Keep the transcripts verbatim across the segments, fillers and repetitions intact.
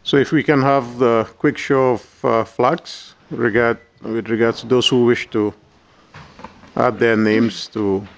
So if we can have the quick show of uh, flags regard, with regards to those who wish to add their names to.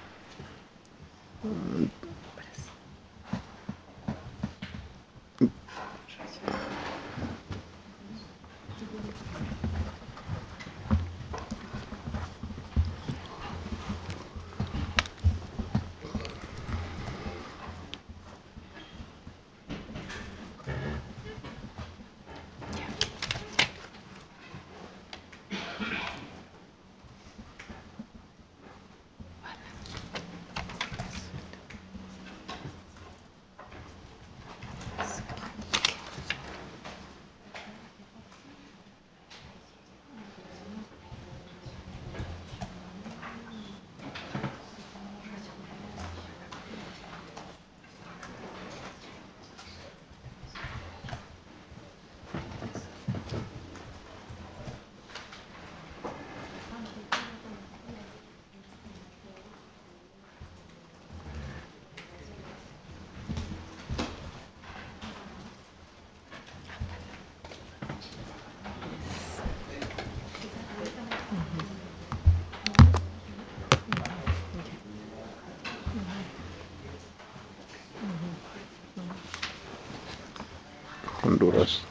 Honduras.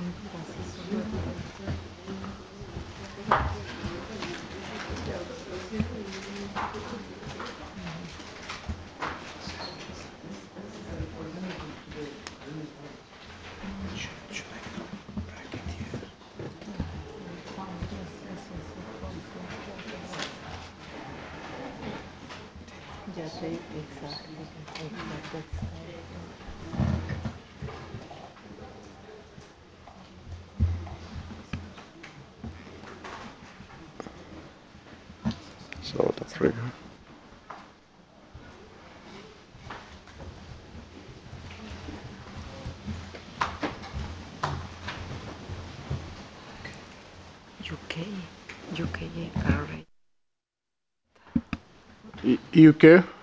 South Africa. U K, U K are U K.